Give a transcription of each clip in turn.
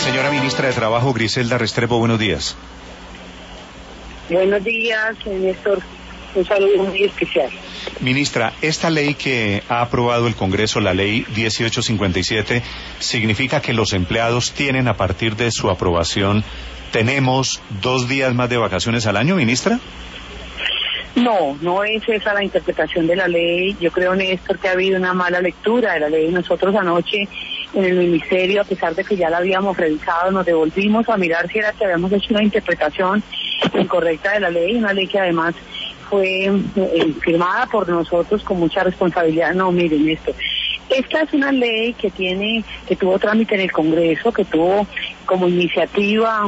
Señora Ministra de Trabajo, Griselda Restrepo, buenos días. Buenos días, Néstor. Un saludo muy especial. Ministra, esta ley que ha aprobado el Congreso, la ley 1857, significa que los empleados tienen, a partir de su aprobación, ¿tenemos 2 días más de vacaciones al año, ministra? No es esa la interpretación de la ley. Yo creo, Néstor, que ha habido una mala lectura de la ley. Nosotros anoche en el ministerio, a pesar de que ya la habíamos revisado, nos devolvimos a mirar si era que habíamos hecho una interpretación incorrecta de la ley, una ley que además fue firmada por nosotros con mucha responsabilidad. No, miren esto. Esta es una ley que tuvo trámite en el Congreso, que tuvo como iniciativa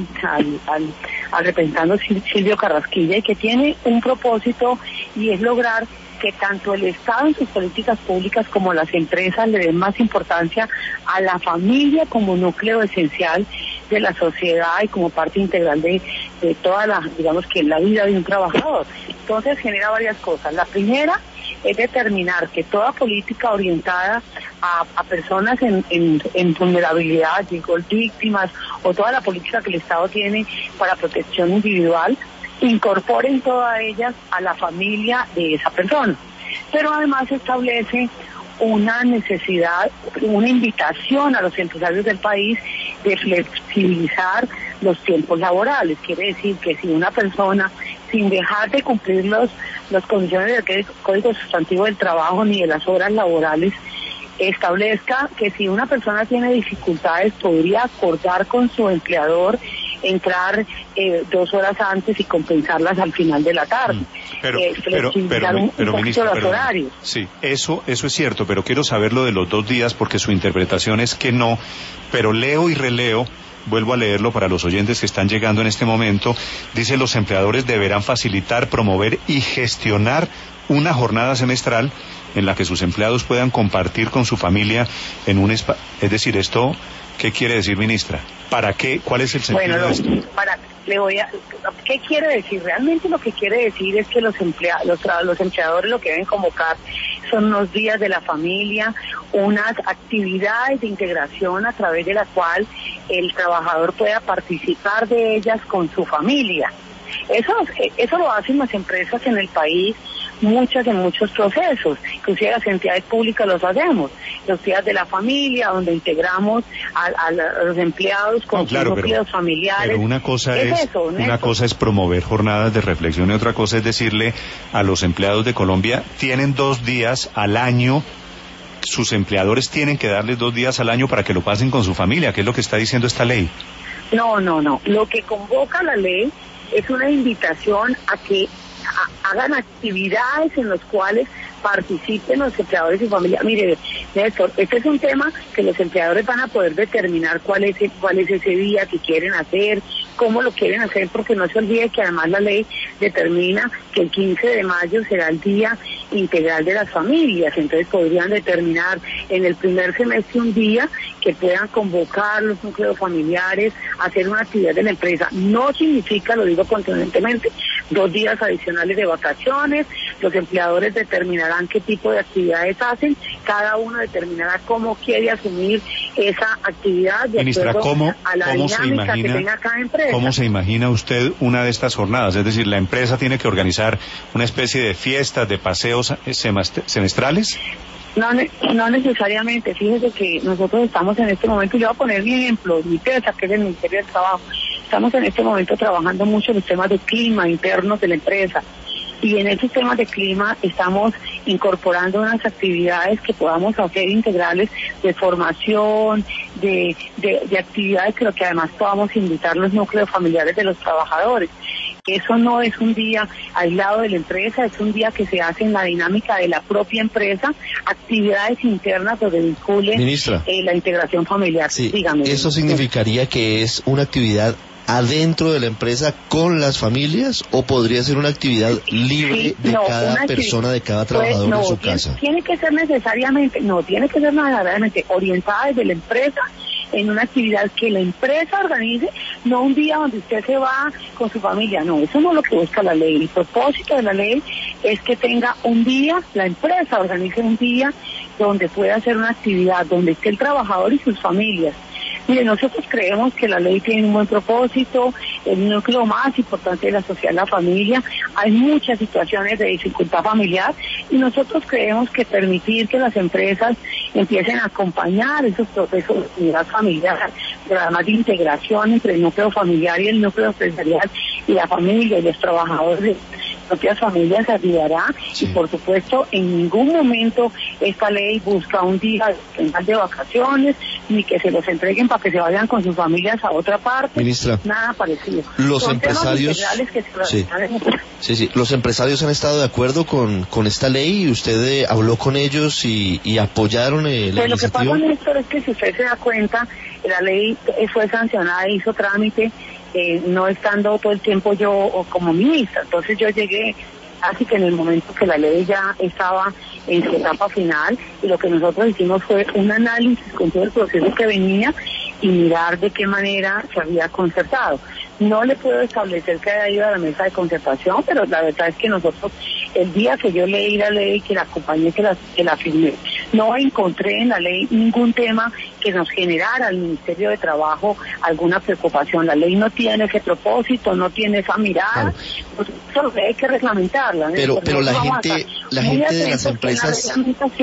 al representante Silvio Carrasquilla, y que tiene un propósito, y es lograr que tanto el Estado en sus políticas públicas como las empresas le den más importancia a la familia como núcleo esencial de la sociedad y como parte integral de toda la vida de un trabajador. Entonces genera varias cosas. La primera es determinar que toda política orientada a personas en vulnerabilidad, digo, víctimas, o toda la política que el Estado tiene para protección individual, incorporen todas ellas a la familia de esa persona. Pero además establece una necesidad, una invitación a los empresarios del país de flexibilizar los tiempos laborales. Quiere decir que si una persona, sin dejar de cumplir las condiciones del Código Sustantivo del Trabajo ni de las horas laborales, establezca que si una persona tiene dificultades podría acordar con su empleador entrar 2 horas antes y compensarlas al final de la tarde. Pero ministra, los horarios. Sí, eso es cierto, pero quiero saber lo de los 2 días porque su interpretación es que no, pero leo y releo. Vuelvo a leerlo para los oyentes que están llegando en este momento. Dice: los empleadores deberán facilitar, promover y gestionar una jornada semestral en la que sus empleados puedan compartir con su familia en un espacio. Es decir, esto, ¿qué quiere decir, ministra? ¿Para qué? ¿Cuál es el sentido de esto? ¿Qué quiere decir? Realmente lo que quiere decir es que los empleadores lo que deben convocar son unos días de la familia, unas actividades de integración a través de la cual el trabajador pueda participar de ellas con su familia. Eso lo hacen las empresas en el país, en muchos procesos, inclusive las entidades públicas los hacemos, los días de la familia, donde integramos a los empleados con sus núcleos familiares. Pero una cosa es promover jornadas de reflexión y otra cosa es decirle a los empleados de Colombia: tienen 2 días al año, sus empleadores tienen que darles 2 días al año para que lo pasen con su familia, que es lo que está diciendo esta ley. No. Lo que convoca la ley es una invitación a que hagan actividades en las cuales participen los empleadores y familia. Mire, Néstor, este es un tema que los empleadores van a poder determinar cuál es ese día que quieren hacer, cómo lo quieren hacer, porque no se olvide que además la ley determina que el 15 de mayo será el Día Integral de las Familias. Entonces podrían determinar en el primer semestre un día que puedan convocar los núcleos familiares a hacer una actividad de la empresa. No significa, lo digo contundentemente, 2 días adicionales de vacaciones. Los empleadores determinarán qué tipo de actividades hacen, cada uno determinará cómo quiere asumir esa actividad de acuerdo a la dinámica que tenga cada empresa. ¿Cómo se imagina usted una de estas jornadas? Es decir, ¿la empresa tiene que organizar una especie de fiestas, de paseos semestrales? No necesariamente. Fíjese que nosotros estamos en este momento, yo voy a poner mi ejemplo, mi empresa, que es el Ministerio del Trabajo. Estamos en este momento trabajando mucho en los temas de clima internos de la empresa. Y en esos temas de clima estamos incorporando unas actividades que podamos hacer integrales de formación, de actividades, pero que además podamos invitar los núcleos familiares de los trabajadores. Eso no es un día aislado de la empresa, es un día que se hace en la dinámica de la propia empresa, actividades internas donde vincule la integración familiar. Sí, dígame. ¿Eso significaría que es una actividad adentro de la empresa con las familias o podría ser una actividad libre de cada persona, de cada trabajador en su casa? Tiene que ser necesariamente orientada desde la empresa en una actividad que la empresa organice, no un día donde usted se va con su familia. No, eso no es lo que busca la ley. El propósito de la ley es que tenga un día, la empresa organice un día donde pueda hacer una actividad, donde esté el trabajador y sus familias. Mire, nosotros creemos que la ley tiene un buen propósito, el núcleo más importante de la sociedad es la familia. Hay muchas situaciones de dificultad familiar y nosotros creemos que permitir que las empresas empiecen a acompañar esos procesos de unidad familiar, pero además de integración entre el núcleo familiar y el núcleo empresarial y la familia y los trabajadores de propias familias ayudará. Sí. Y por supuesto en ningún momento esta ley busca un día de vacaciones ni que se los entreguen para que se vayan con sus familias a otra parte. Ministra, nada parecido. Los empresarios los empresarios han estado de acuerdo con esta ley y usted habló con ellos y apoyaron la iniciativa. Lo que pasa, Néstor, es que si usted se da cuenta, la ley fue sancionada, hizo trámite, no estando todo el tiempo yo como ministra. Entonces yo llegué así que en el momento que la ley ya estaba en su etapa final, y lo que nosotros hicimos fue un análisis con todo el proceso que venía y mirar de qué manera se había concertado. No le puedo establecer que haya ido a la mesa de concertación, pero la verdad es que nosotros, el día que yo leí la ley, que la acompañé, que la firmé, no encontré en la ley ningún tema que nos generara al Ministerio de Trabajo alguna preocupación. La ley no tiene ese propósito, no tiene esa mirada, pues solo hay que reglamentarla. Pero la gente de las empresas...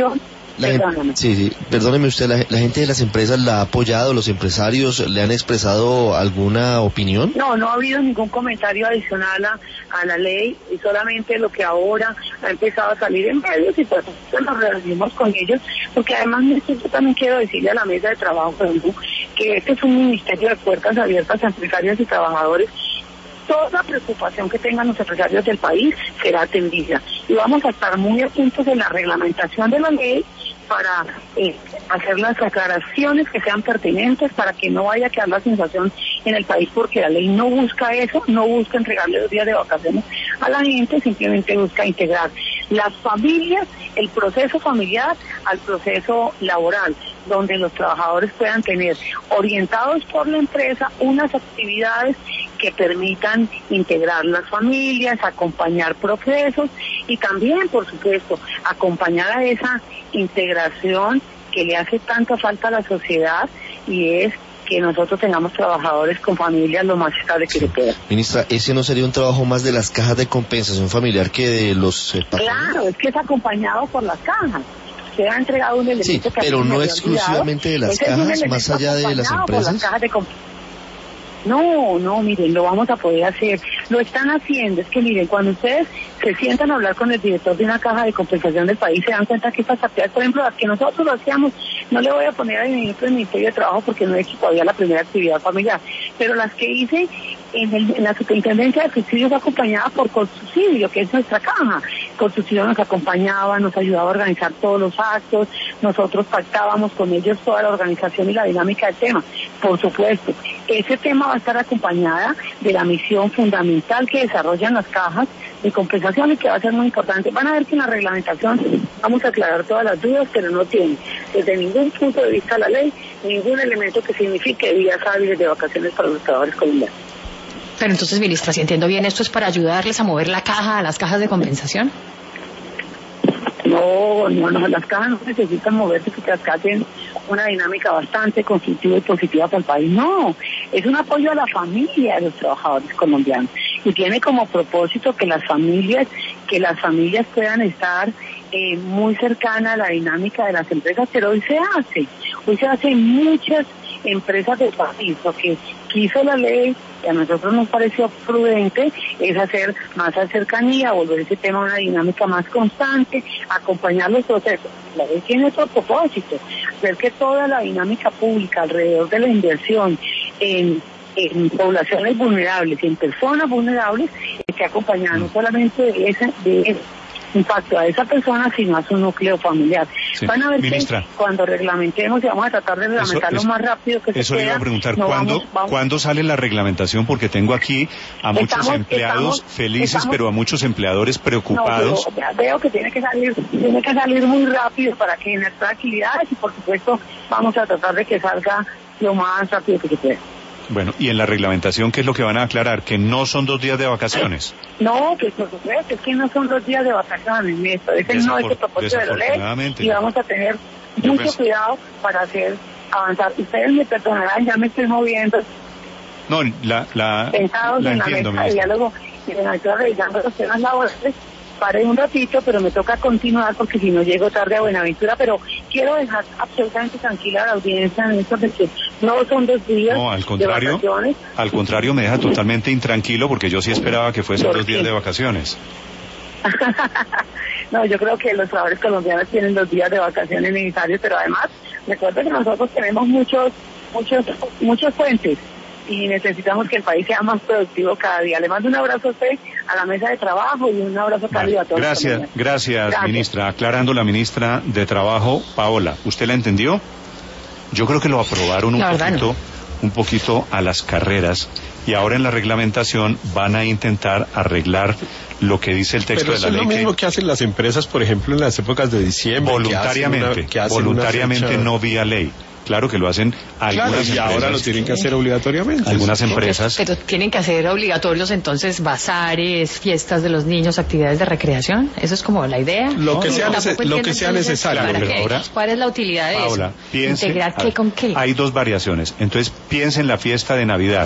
Perdóneme usted, la gente de las empresas la ha apoyado, los empresarios le han expresado alguna opinión. No ha habido ningún comentario adicional a la ley, y solamente lo que ahora ha empezado a salir en medios, y pues nos reunimos con ellos, porque además yo también quiero decirle a la mesa de trabajo que este es un ministerio de puertas abiertas a empresarios y trabajadores. Toda preocupación que tengan los empresarios del país será atendida, y vamos a estar muy atentos en la reglamentación de la ley para hacer las aclaraciones que sean pertinentes, para que no vaya a quedar la sensación en el país, porque la ley no busca eso, no busca entregarle 2 días de vacaciones a la gente, simplemente busca integrar las familias, el proceso familiar al proceso laboral, donde los trabajadores puedan tener orientados por la empresa unas actividades que permitan integrar las familias, acompañar procesos y también, por supuesto, acompañar a esa integración que le hace tanta falta a la sociedad, y es que nosotros tengamos trabajadores con familias lo más estable que se pueda. Ministra, ¿ese no sería un trabajo más de las cajas de compensación familiar que de los Claro, es que es acompañado por las cajas. Se ha entregado un elemento que pero no exclusivamente de las cajas, más allá de las empresas. No, miren, lo vamos a poder hacer. Lo están haciendo. Es que miren, cuando ustedes se sientan a hablar con el director de una caja de compensación del país, se dan cuenta que estas actividades, por ejemplo, las que nosotros lo hacíamos, no le voy a poner al ejemplo del Ministerio de Trabajo porque no he hecho todavía la primera actividad familiar, pero las que hice en la Superintendencia de Subsidios acompañada por Colsubsidio, que es nuestra caja. Colsubsidio nos acompañaba, nos ayudaba a organizar todos los actos, nosotros pactábamos con ellos toda la organización y la dinámica del tema. Por supuesto, ese tema va a estar acompañada de la misión fundamental que desarrollan las cajas de compensación y que va a ser muy importante. Van a ver que en la reglamentación vamos a aclarar todas las dudas, pero no tiene desde ningún punto de vista la ley ningún elemento que signifique días hábiles de vacaciones para los trabajadores colombianos. Pero entonces, ministra, si entiendo bien, ¿esto es para ayudarles a mover la caja a las cajas de compensación? No, las cajas no necesitan moverse porque acá tienen una dinámica bastante constructiva y positiva para el país. No, es un apoyo a la familia de los trabajadores colombianos y tiene como propósito que las familias puedan estar muy cercanas a la dinámica de las empresas, pero hoy se hace en muchas empresas del país. Lo que quiso la ley, y a nosotros nos pareció prudente, es hacer más cercanía, volver ese tema a una dinámica más constante, acompañar los procesos. La ley tiene otro propósito, ver que toda la dinámica pública alrededor de la inversión en poblaciones vulnerables y en personas vulnerables esté acompañada no solamente de ese impacto a esa persona, sino a su núcleo familiar. Sí. Van a ver, ministra, que cuando reglamentemos, y vamos a tratar de reglamentar lo más rápido que se pueda. Eso le iba a preguntar, ¿cuándo sale la reglamentación? Porque tengo aquí a muchos empleados felices, pero a muchos empleadores preocupados. Veo que tiene que salir muy rápido para que en nuestras actividades, y por supuesto vamos a tratar de que salga lo más rápido que se pueda. Bueno, y en la reglamentación, ¿qué es lo que van a aclarar? ¿Que no son 2 días de vacaciones? No, que por supuesto, es que no son 2 días de vacaciones, Néstor. Ese no es el propósito de la ley, y vamos a tener mucho cuidado para hacer avanzar. Ustedes me perdonarán, ya me estoy moviendo. No, Sentados la en la entiendo, mesa de diálogo y me estoy revisando los temas laborales. Paré un ratito, pero me toca continuar porque si no llego tarde a Buenaventura, pero quiero dejar absolutamente tranquila a la audiencia en esto de que no son 2 días de vacaciones. Al contrario, me deja totalmente intranquilo porque yo sí esperaba que fuesen 2 días de vacaciones. No, yo creo que los trabajadores colombianos tienen 2 días de vacaciones necesarios, pero además, recuerda que nosotros tenemos muchos puentes y necesitamos que el país sea más productivo cada día. Le mando un abrazo a usted, a la mesa de trabajo, y un abrazo cálido a todos. Gracias, ministra. Aclarando, la ministra de Trabajo, Paola, ¿usted la entendió? Yo creo que lo aprobaron un poquito a las carreras, y ahora en la reglamentación van a intentar arreglar lo que dice el texto de la ley. Pero es lo mismo que hacen las empresas, por ejemplo, en las épocas de diciembre. Voluntariamente, no vía ley. Claro que lo hacen algunas empresas. Y ahora lo tienen que hacer obligatoriamente. Algunas empresas. Pero tienen que hacer obligatorios entonces bazares, fiestas de los niños, actividades de recreación. Eso es como la idea. Lo que sea necesario. ¿Cuál es la utilidad de Paola, eso? ¿Integrar qué con qué? Hay 2 variaciones. Entonces, piensa en la fiesta de Navidad.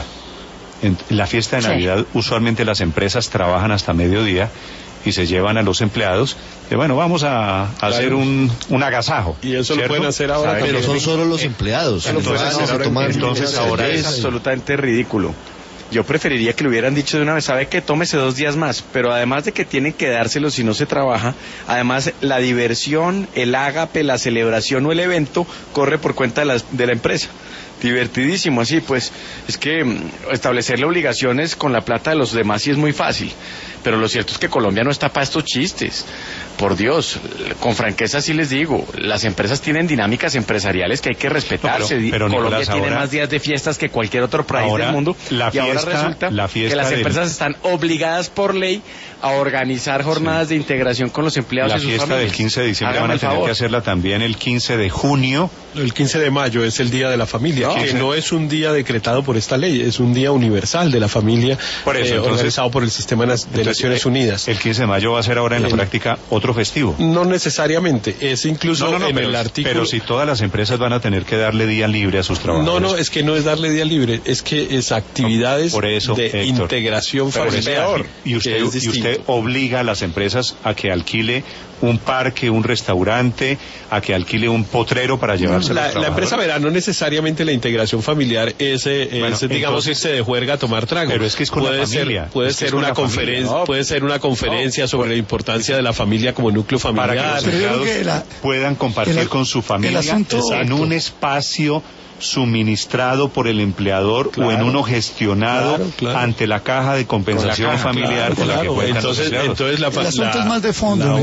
En la fiesta de Navidad, usualmente las empresas trabajan hasta mediodía y se llevan a los empleados, bueno, vamos a hacer un agasajo. Y eso lo pueden hacer ahora. Pero son solo los empleados. Entonces ahora es absolutamente ridículo. Yo preferiría que lo hubieran dicho de una vez, sabe que tómese 2 días más, pero además de que tienen que dárselos si no se trabaja, además la diversión, el ágape, la celebración o el evento corre por cuenta de la empresa. Divertidísimo, así pues, es que establecerle obligaciones con la plata de los demás sí es muy fácil, pero lo cierto es que Colombia no está para estos chistes. Por Dios, con franqueza sí les digo, las empresas tienen dinámicas empresariales que hay que respetarse. Pero Colombia Nicolás, tiene más días de fiestas que cualquier otro país del mundo, y ahora resulta que las empresas están obligadas por ley a organizar jornadas de integración con los empleados y sus familias. La fiesta del 15 de diciembre van a tener que hacerla también el 15 de junio. El 15 de mayo es el Día de la Familia, que no es un día decretado por esta ley, es un día universal de la familia, por eso, organizado por el Sistema de Naciones Unidas. El 15 de mayo va a ser ahora en la práctica otro festivo. No necesariamente, es incluso en el artículo. Pero si todas las empresas van a tener que darle día libre a sus trabajadores. No, es que no es darle día libre, es que es actividades de integración familiar. Y usted obliga a las empresas a que alquile un parque, un restaurante, a que alquile un potrero para llevarse a los trabajadores. La empresa verá, no necesariamente la integración familiar es digamos, irse de juerga a tomar trago. Pero es que es con la familia. Puede ser una conferencia sobre la importancia de la familia como núcleo familiar. Para que los empleados puedan compartir con su familia en un espacio suministrado por el empleador o en uno gestionado ante la caja de compensación familiar con la que cuentan los empleados. Entonces el asunto es más de fondo.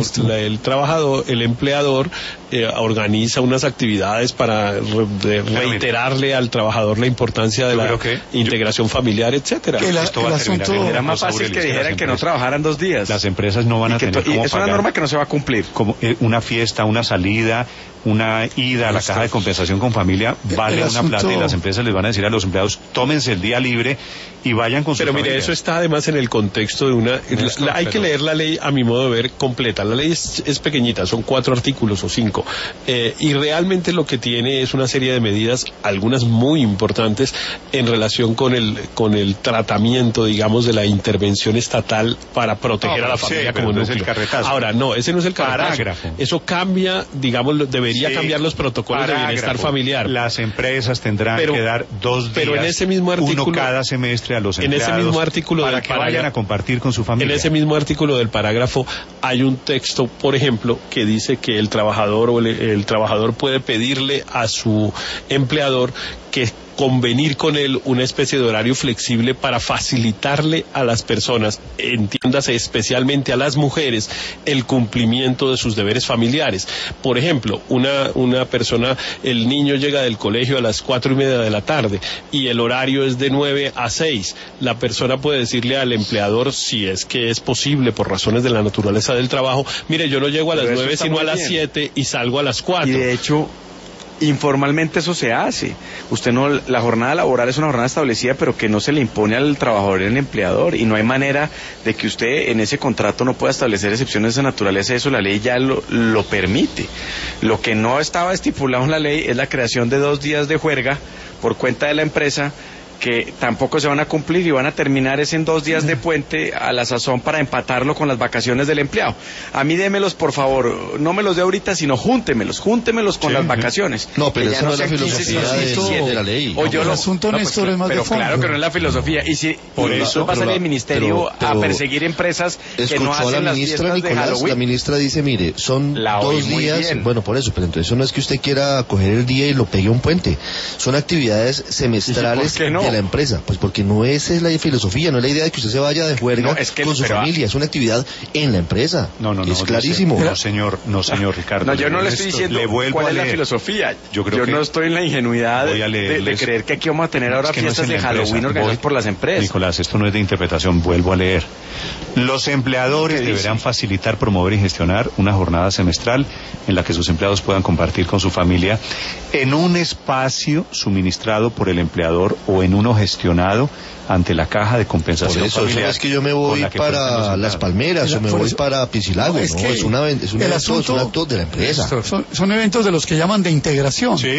El empleador organiza unas actividades para reiterarle al trabajador la importancia de la integración familiar, etcétera. Esto va a terminar. Era más fácil que dijeran que no trabajaran 2 días. Las empresas no van a tener cómo es una norma que no se va a cumplir. Como una fiesta, una salida, una ida a la caja de compensación con familia vale una plata, y las empresas les van a decir a los empleados, tómense el día libre y vayan con su familia. Pero mire, eso está además en el contexto de hay que leer la ley, a mi modo de ver, completa. La ley es pequeñita, son 4 artículos o 5, y realmente lo que tiene es una serie de medidas, algunas muy importantes, en relación con el tratamiento, digamos, de la intervención estatal para proteger a la familia como núcleo. El carretazo. Ahora, no, ese no es el carretazo. Parágrafo. Eso cambia, digamos, debería cambiar los protocolos de bienestar familiar. Las empresas tendrán que dar 2 días, pero en ese mismo artículo, uno cada semestre a los empleados, en ese mismo artículo para que vayan a compartir con su familia. En ese mismo artículo del parágrafo hay un texto, por ejemplo, que dice que el trabajador el trabajador puede pedirle a su empleador que convenir con él una especie de horario flexible para facilitarle a las personas, entiéndase especialmente a las mujeres, el cumplimiento de sus deberes familiares. Por ejemplo, una persona, el niño llega del colegio a las 4:30 de la tarde y el horario es de 9 a 6. La persona puede decirle al empleador, si es que es posible por razones de la naturaleza del trabajo, mire, yo no llego a las 9 sino a las 7 y salgo a las 4. Y de hecho, Informalmente eso se hace. Usted no, la jornada laboral es una jornada establecida, pero que no se le impone al trabajador y al empleador, y no hay manera de que usted en ese contrato no pueda establecer excepciones de naturaleza. Eso la ley ya lo permite. Lo que no estaba estipulado en la ley es la creación de 2 días de juerga por cuenta de la empresa, que tampoco se van a cumplir y van a terminar en 2 días de puente a la sazón para empatarlo con las vacaciones del empleado. A mí démelos, por favor, no me los dé ahorita, sino júntemelos con las vacaciones. No, pero esa no es la 15, filosofía 17. de la ley. O yo el asunto, Néstor, es más de pero fondo. claro que no es la filosofía. Y si por eso va a salir el ministerio a perseguir empresas que no hacen a la las ministra fiestas de Nicolás, Halloween. la ministra dice, mire, son 2 días, bueno, por eso, pero entonces eso no es que usted quiera coger el día y lo pegue a un puente. Son actividades semestrales de la empresa. Pues porque no esa es la filosofía, no es la idea de que usted se vaya de juerga con su familia, es una actividad en la empresa. No, es clarísimo. No, señor Ricardo. No, yo no le estoy diciendo cuál es la filosofía. Yo no estoy en la ingenuidad de creer que aquí vamos a tener ahora fiestas de Halloween organizadas por las empresas. Nicolás, esto no es de interpretación, vuelvo a leer. Los empleadores deberán facilitar, promover y gestionar una jornada semestral en la que sus empleados puedan compartir con su familia en un espacio suministrado por el empleador o en uno gestionado ante la caja de compensación por eso, familiar. Es que yo me voy para Las Palmeras o me voy para Piscilago, es un acto de la empresa. Son eventos de los que llaman de integración. Sí.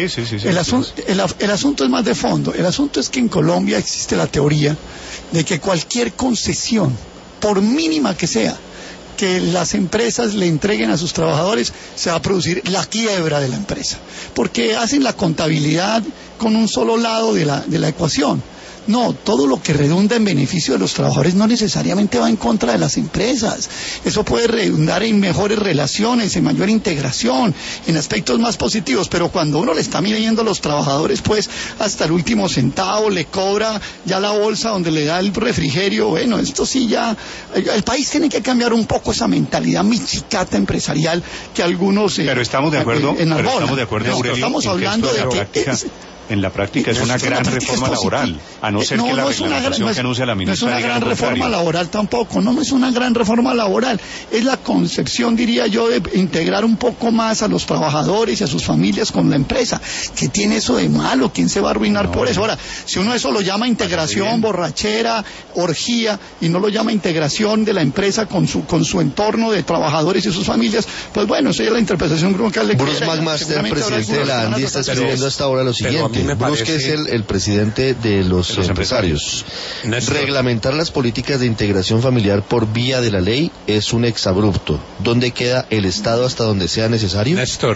El asunto es más de fondo. El asunto es que en Colombia existe la teoría de que cualquier concesión, por mínima que sea, que las empresas le entreguen a sus trabajadores, se va a producir la quiebra de la empresa, porque hacen la contabilidad con un solo lado de la ecuación. No, todo lo que redunda en beneficio de los trabajadores no necesariamente va en contra de las empresas. Eso puede redundar en mejores relaciones, en mayor integración, en aspectos más positivos, pero cuando uno le está midiendo a los trabajadores, pues hasta el último centavo le cobra ya la bolsa donde le da el refrigerio, bueno, esto sí ya... El país tiene que cambiar un poco esa mentalidad michicata empresarial que algunos... pero estamos de acuerdo, Aurelio, estamos hablando de que... En la práctica es una gran reforma laboral, a no ser que la reglamentación que anuncia la ministra no es una gran reforma laboral tampoco, no es una gran reforma laboral, es la concepción, diría yo, de integrar un poco más a los trabajadores y a sus familias con la empresa. ¿Qué tiene eso de malo? ¿Quién se va a arruinar por eso? Ahora, si uno eso lo llama integración, borrachera, orgía, y no lo llama integración de la empresa con su entorno de trabajadores y sus familias, pues bueno, esa es la interpretación que le quiera. Bruce McMaster, el presidente de la ANDI, está escribiendo hasta ahora lo siguiente. Bruce, que es el presidente de los empresarios. Reglamentar las políticas de integración familiar por vía de la ley es un exabrupto. ¿Dónde queda el Estado hasta donde sea necesario? Néstor,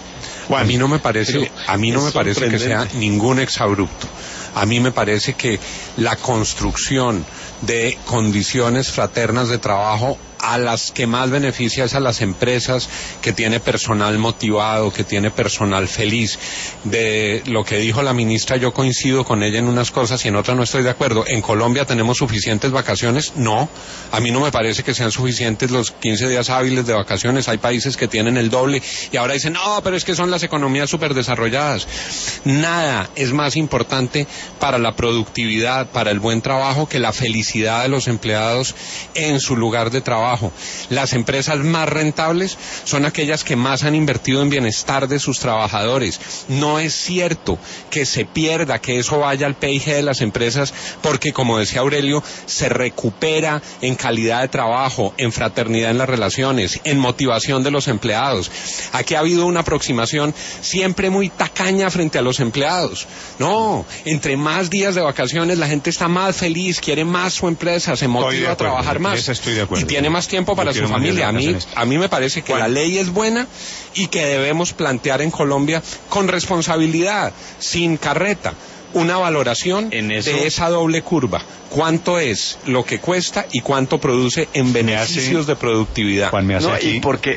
a mí no me parece que sea ningún exabrupto. A mí me parece que la construcción de condiciones fraternas de trabajo a las que más beneficia es a las empresas, que tiene personal motivado, que tiene personal feliz. De lo que dijo la ministra, yo coincido con ella en unas cosas y en otras no estoy de acuerdo. ¿En Colombia tenemos suficientes vacaciones? No, a mí no me parece que sean suficientes los 15 días hábiles de vacaciones. Hay países que tienen el doble y ahora dicen, no, pero es que son las economías súper desarrolladas. Nada es más importante para la productividad, para el buen trabajo, que la felicidad de los empleados en su lugar de trabajo. Las empresas más rentables son aquellas que más han invertido en bienestar de sus trabajadores. No es cierto que se pierda, que eso vaya al PIB de las empresas, porque, como decía Aurelio, se recupera en calidad de trabajo, en fraternidad en las relaciones, en motivación de los empleados. Aquí ha habido una aproximación siempre muy tacaña frente a los empleados. No, entre más días de vacaciones la gente está más feliz, quiere más su empresa, se motiva a trabajar más y tiene más tiempo para su familia. A mí me parece que la ley es buena y que debemos plantear en Colombia con responsabilidad, sin carreta, una valoración de esa doble curva. ¿Cuánto es lo que cuesta y cuánto produce en beneficios de productividad? Juan, me hace aquí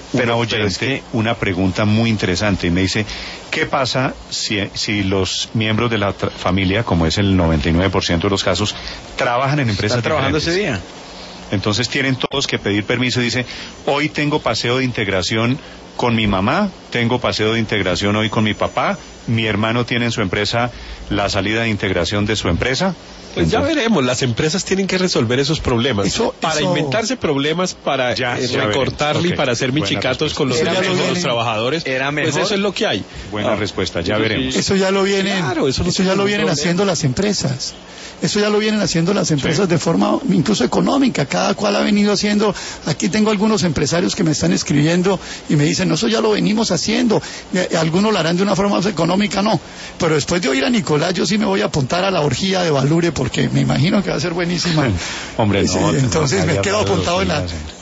una pregunta muy interesante y me dice, ¿qué pasa si los miembros de la familia, como es el 99% de los casos, trabajan en empresas diferentes? ¿Están trabajando ese día? Entonces tienen todos que pedir permiso. Dice, hoy tengo paseo de integración con mi mamá, tengo paseo de integración hoy con mi papá, mi hermano tiene en su empresa la salida de integración de su empresa. Pues ya veremos, las empresas tienen que resolver esos problemas. Para inventarse problemas, para recortarle y para hacer michicatos con los trabajadores, pues eso es lo que hay. Buena respuesta, ya veremos. Eso ya lo vienen, eso ya lo vienen haciendo las empresas. Eso ya lo vienen haciendo las empresas de forma incluso económica, cada cual ha venido haciendo. Aquí tengo algunos empresarios que me están escribiendo y me dicen, no, eso ya lo venimos haciendo, algunos lo harán de una forma más económica, no, pero después de oír a Nicolás yo sí me voy a apuntar a la orgía de Valure porque me imagino que va a ser buenísima. Hombre, no, sí, entonces me quedo apuntado en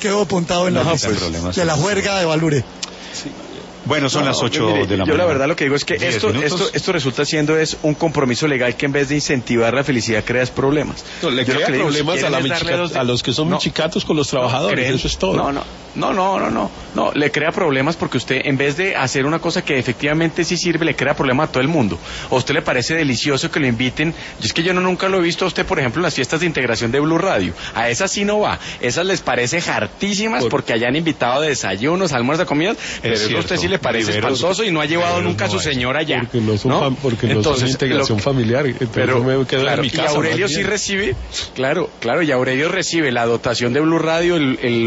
la juerga de Valure. Sí. Bueno, son las 8 de la mañana. Yo la verdad lo que digo es que esto resulta siendo es un compromiso legal que en vez de incentivar la felicidad crea problemas. No, le crea problemas a los que son michicatos con los trabajadores, eso es todo. No, le crea problemas porque usted en vez de hacer una cosa que efectivamente sí sirve, le crea problemas a todo el mundo. ¿A usted le parece delicioso que lo inviten? Es que yo nunca lo he visto a usted, por ejemplo, en las fiestas de integración de Blue Radio. A esas sí no va. Esas les parece hartísimas porque hayan invitado de desayunos, almuerzos, comidas, pero eso a usted sí le parece espantoso y no ha llevado nunca a su señora allá. Porque no son integración familiar. Pero me quedo en mi casa, y Aurelio sí recibe, claro, y Aurelio recibe la dotación de Blue Radio,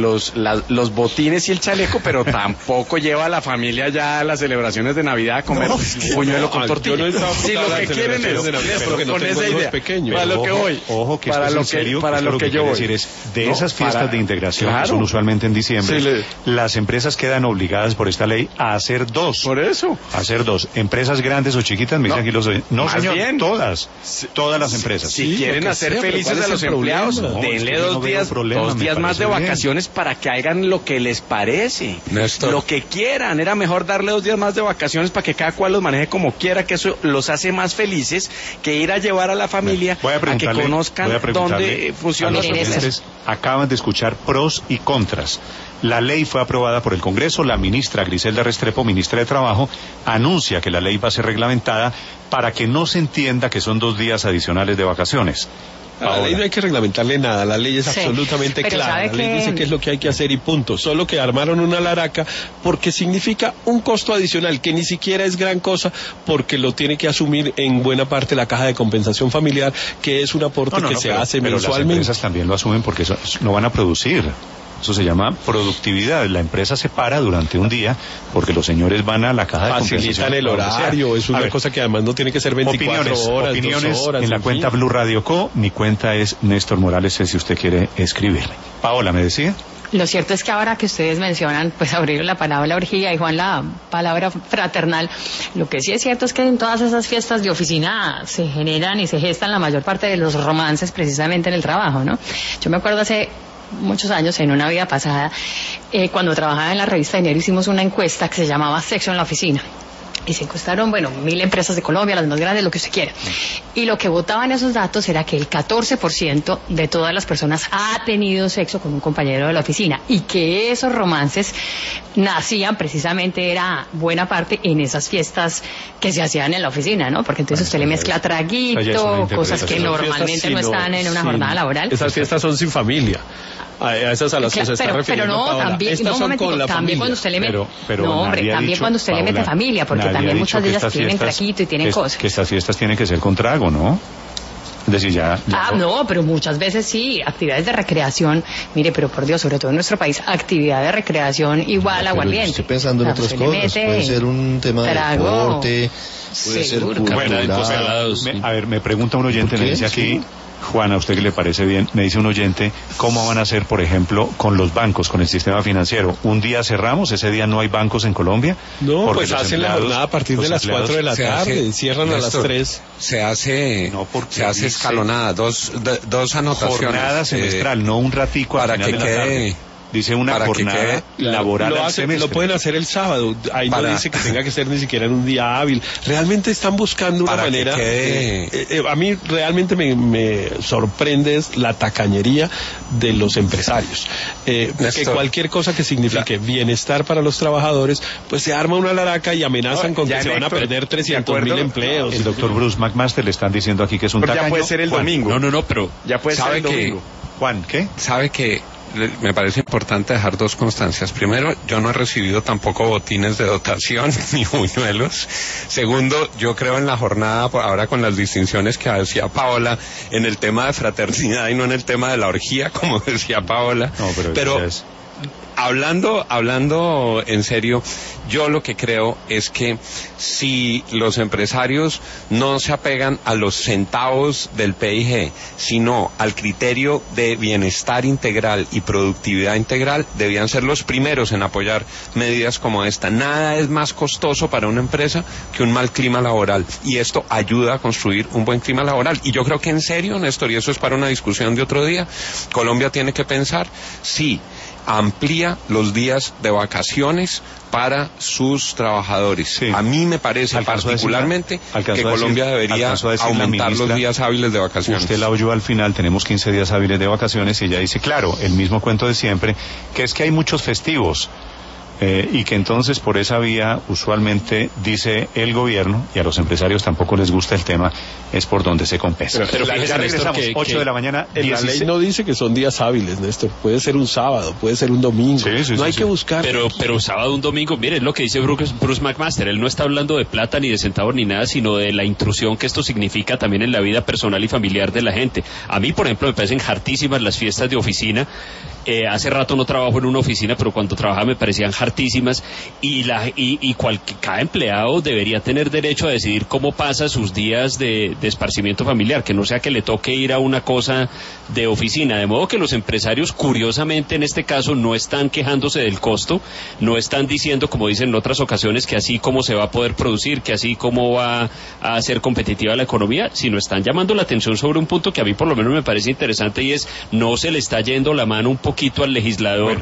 los botines y el chaleco, pero tampoco lleva a la familia ya a las celebraciones de Navidad a comer buñuelo con tortilla. Si lo que quieren es con esa idea, para lo que voy, ojo que para lo que yo voy decir es de esas fiestas de integración que son usualmente en diciembre, las empresas quedan obligadas por esta ley a hacer dos. Por eso. Hacer dos. Empresas grandes o chiquitas, me dicen aquí los... No, señor, bien. Todas las empresas. Si quieren hacer felices a los empleados, denle 2 días más de vacaciones para que hagan lo que les parece. Néstor. Lo que quieran. Era mejor darle 2 días más de vacaciones para que cada cual los maneje como quiera, que eso los hace más felices que ir a llevar a la familia a que conozcan dónde funciona. Acaban de escuchar pros y contras. La ley fue aprobada por el Congreso. La ministra Griselda Restrepo, ministra de Trabajo, anuncia que la ley va a ser reglamentada para que no se entienda que son 2 días adicionales de vacaciones. A la ley no hay que reglamentarle nada, la ley es absolutamente clara, la ley dice qué es lo que hay que hacer y punto, solo que armaron una laraca porque significa un costo adicional que ni siquiera es gran cosa porque lo tiene que asumir en buena parte la caja de compensación familiar, que es un aporte que se hace mensualmente. Pero las empresas también lo asumen porque no van a producir. Eso se llama productividad. La empresa se para durante un día porque los señores van a la caja de compensación. Facilitan el horario, es una cosa que además no tiene que ser 24 horas, opiniones 2 horas. En la cuenta Blue Radio Co. Mi cuenta es Néstor Morales, si usted quiere escribirme. Paola, ¿me decía? Lo cierto es que ahora que ustedes mencionan, pues abrieron la palabra orgía y Juan la palabra fraternal, lo que sí es cierto es que en todas esas fiestas de oficina se generan y se gestan la mayor parte de los romances precisamente en el trabajo, ¿no? Yo me acuerdo hace muchos años, en una vida pasada, cuando trabajaba en la revista Dinero, hicimos una encuesta que se llamaba Sexo en la Oficina. Y se encuestaron, 1000 empresas de Colombia, las más grandes, lo que usted quiera. Y lo que votaban esos datos era que el 14% de todas las personas ha tenido sexo con un compañero de la oficina. Y que esos romances nacían precisamente, era buena parte en esas fiestas que se hacían en la oficina, ¿no? Porque entonces usted le mezcla traguito, cosas que normalmente no están en una jornada laboral. Esas fiestas son sin familia. A esas a las que se está refiriendo Paola. También cuando usted le mete cuando usted le mete familia, porque también muchas de ellas tienen traquito y tienen cosas. Que estas fiestas tienen que ser con trago, ¿no? Es decir, ya no, pero muchas veces sí, actividades de recreación, mire, pero por Dios, sobre todo en nuestro país, actividad de recreación igual a aguardiente. Estoy pensando en otras cosas, puede ser un tema de deporte, puede ser cultural. A ver, me pregunta un oyente, me dice aquí... Juan, ¿a usted qué le parece bien? Me dice un oyente, ¿cómo van a hacer, por ejemplo, con los bancos, con el sistema financiero? ¿Un día cerramos? ¿Ese día no hay bancos en Colombia? No, pues hacen la jornada a partir de las 4 de la tarde, cierran a las 3. Se hace escalonada, dos anotaciones. Jornada semestral, no un ratico para que quede... Dice una jornada laboral al semestre. Lo pueden hacer el sábado. Ahí no dice que tenga que ser ni siquiera en un día hábil. Realmente están buscando una manera. A mí realmente me sorprende la tacañería de los empresarios. Que cualquier cosa que signifique bienestar para los trabajadores, pues se arma una laraca y amenazan con que se van a perder 300.000 empleos. El doctor Bruce McMaster le están diciendo aquí que es un tacaño. Ya puede ser el domingo. No, pero ya puede ser el domingo. Juan, ¿qué? Sabe que me parece importante dejar dos constancias. Primero, yo no he recibido tampoco botines de dotación ni buñuelos. Segundo, yo creo en la jornada, ahora con las distinciones que decía Paola, en el tema de fraternidad y no en el tema de la orgía, como decía Paola. No, pero hablando en serio, yo lo que creo es que si los empresarios no se apegan a los centavos del PIG, sino al criterio de bienestar integral y productividad integral, debían ser los primeros en apoyar medidas como esta. Nada es más costoso para una empresa que un mal clima laboral, y esto ayuda a construir un buen clima laboral. Y yo creo que en serio, Néstor, y eso es para una discusión de otro día, Colombia tiene que pensar si amplía los días de vacaciones para sus trabajadores. Sí. A mí me parece particularmente que Colombia debería aumentar los días hábiles de vacaciones. Usted la oyó al final, tenemos 15 días hábiles de vacaciones, y ella dice, claro, el mismo cuento de siempre, que es que hay muchos festivos. Y que entonces por esa vía usualmente dice el gobierno, y a los empresarios tampoco les gusta el tema, es por donde se compensa. Pero ya regresamos, 8 de la mañana. En la ley no dice que son días hábiles, Néstor. Puede ser un sábado, puede ser un domingo. No hay que buscar. Pero sábado, un domingo, mire, es lo que dice Bruce McMaster. Él no está hablando de plata ni de centavos ni nada, sino de la intrusión que esto significa también en la vida personal y familiar de la gente. A mí, por ejemplo, me parecen hartísimas las fiestas de oficina. Hace rato no trabajo en una oficina, pero cuando trabajaba me parecían hartísimas, y cada empleado debería tener derecho a decidir cómo pasa sus días de esparcimiento familiar, que no sea que le toque ir a una cosa de oficina. De modo que los empresarios, curiosamente en este caso, no están quejándose del costo, no están diciendo, como dicen en otras ocasiones, que así como se va a poder producir, que así como va a ser competitiva la economía, sino están llamando la atención sobre un punto que a mí por lo menos me parece interesante, y es, no se le está yendo la mano un poquito al legislador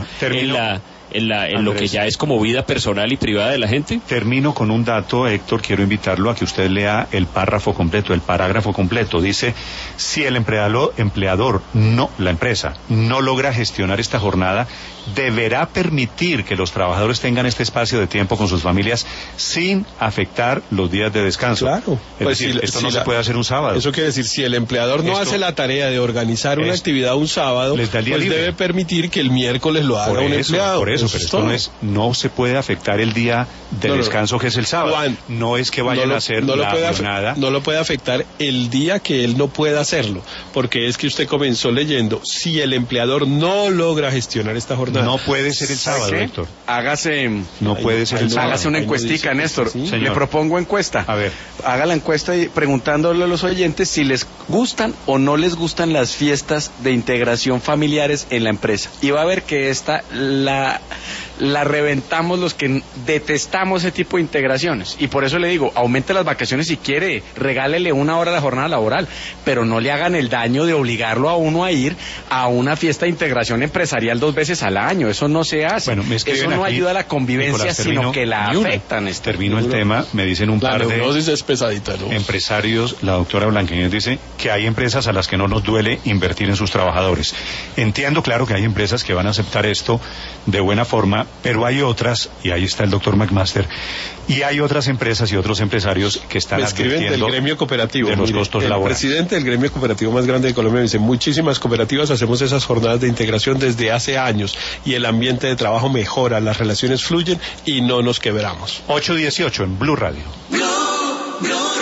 en lo que ya es como vida personal y privada de la gente. Termino con un dato, Héctor, quiero invitarlo a que usted lea el párrafo completo, el parágrafo completo. Dice, si el empleador, la empresa, no logra gestionar esta jornada, deberá permitir que los trabajadores tengan este espacio de tiempo con sus familias sin afectar los días de descanso. Claro. Es decir, esto no se puede hacer un sábado. Eso quiere decir, si el empleador no hace la tarea de organizar una actividad un sábado, pues debe permitir que el miércoles lo haga un empleado. Por eso, pero esto no se puede afectar el día de descanso que es el sábado. Juan, no es que vayan a hacer la jornada. No lo puede afectar el día que él no pueda hacerlo, porque es que usted comenzó leyendo, si el empleador no logra gestionar esta jornada. No puede ser el sábado, Héctor. No puede ser el sábado. Hágase una encuestica, Néstor. Sí, le propongo encuesta. A ver. Haga la encuesta y preguntándole a los oyentes si les gustan o no les gustan las fiestas de integración familiares en la empresa. Y va a ver que esta la reventamos los que detestamos ese tipo de integraciones. Y por eso le digo, aumente las vacaciones si quiere, regálele 1 hora a la jornada laboral, pero no le hagan el daño de obligarlo a uno a ir a una fiesta de integración empresarial 2 veces al año. Eso no se hace. Bueno, eso no ayuda a la convivencia, Nicolás, sino que la afectan. Termino el tema, me dicen un par de es pesadita, ¿no? Empresarios, la doctora Blanqueñez dice que hay empresas a las que no nos duele invertir en sus trabajadores. Entiendo, claro, que hay empresas que van a aceptar esto de buena forma, pero hay otras, y ahí está el doctor McMaster, y hay otras empresas y otros empresarios que están advirtiendo del gremio cooperativo de los costos laborales. El presidente del gremio cooperativo más grande de Colombia dice, muchísimas cooperativas hacemos esas jornadas de integración desde hace años, y el ambiente de trabajo mejora, las relaciones fluyen y no nos quebramos. 8:18 en Blue Radio.